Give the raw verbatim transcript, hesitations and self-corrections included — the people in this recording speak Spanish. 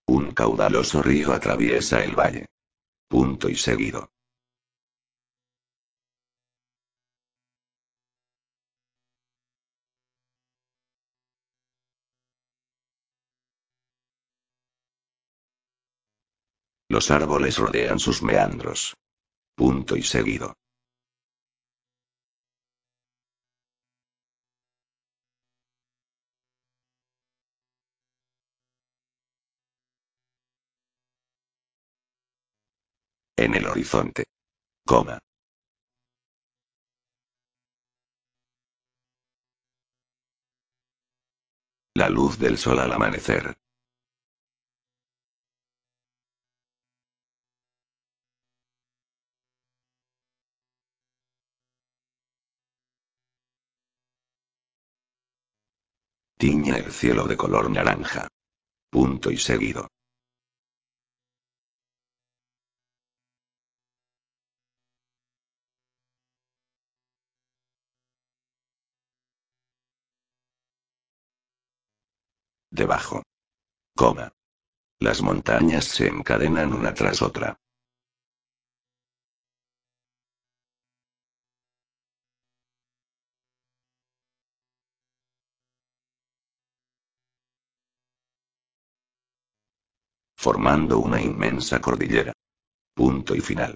Un caudaloso río atraviesa el valle. Punto y seguido. Los árboles rodean sus meandros. Punto y seguido. En el horizonte. Coma. La luz del sol al amanecer. Tiñe el cielo de color naranja. Punto y seguido. Debajo. Coma. Las montañas se encadenan una tras otra. Formando una inmensa cordillera. Punto y final.